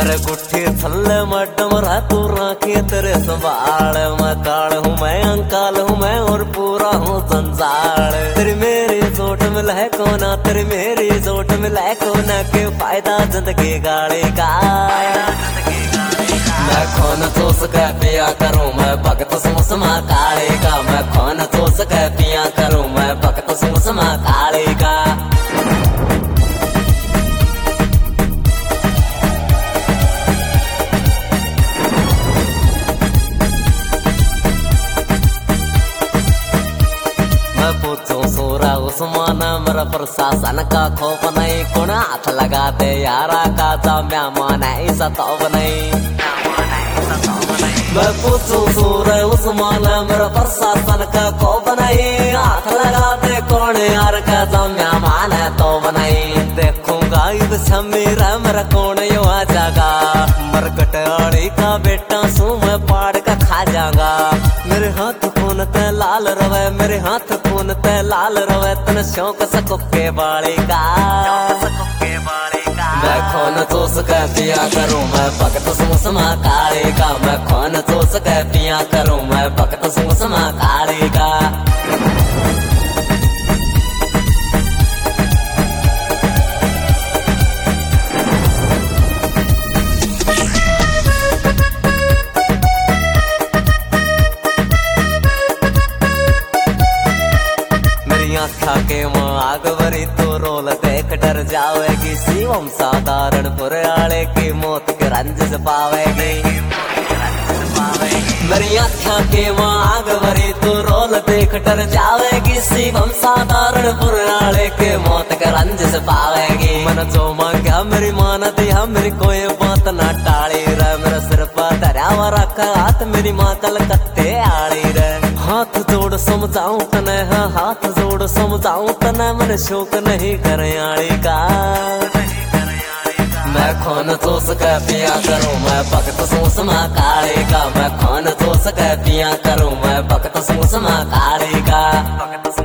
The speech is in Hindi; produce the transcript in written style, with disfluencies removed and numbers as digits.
अरे गुट्ठी थल्ले मड्डम रह तू राखे तेरे संभाल। मैं काल हूँ मैं अंकाल हूँ मैं और पूरा हूँ संसार। तेरी मेरी सोट मिल है कोना तेरी मेरी सोट मिल है कोना के फायदा जिंदगी गाड़ी का। मैं कौन सोच के पिया करूँ मैं भगत सुषमा काली का। मैं कौन सोच के पिया करूँ मैं भगत सुषमा काली का। सोरा उस्माना मेरा प्रशासन का खौफ नहीं। कौन हाथ लगा दे यारा का जाम्या माना ऐसा तो नहीं। मैं पूछूं सोरा उस्माना मेरा प्रशासन का खौफ नहीं। हाथ लगा दे कौन यार का जाम्या माना तो नहीं। देखूंगा इस समीरा मेरा कौन यो आ जागा। मरकटाड़ी का बेटा सू मैं पाड़ का खा जागा। मेरे हाथ खून ते लाल रवे मेरे हाथ खून ते लाल रवे तन शौक सकुके बाड़ी का। मैं कौन सोच के पिया करूँ मैं भगत सुषमा काली का। मैं कौन सोच के पिया करूँ मैं भगत सुषमा काली का। आँखा के माँ आग भरी तो रोल देख डर जावेगी। शिवम साधारण पुराले की मौत के रंज से पावेगी। मेरी आँखा के माँ आग भरी तो रोल देख डर जावेगी। शिवम साधारण पुराले के मौत के रंज से पावेगी। मन जो मांगा मेरी माँ न दिया मेरी कोई बात ना टाली रह। मेरा सिर पर दरिया रखा हाथ मेरी माँ कलकत्ते आड़ी रह। हाथ जोड़ समझाऊं तने हाथ जोड़ समझाऊं तने मन शोक नहीं करयाली का। मैं कौन सोच के पिया करूँ मैं भगत सुषमा काली का। मैं कौन सोच के पिया करूँ मैं भगत सुषमा काली का।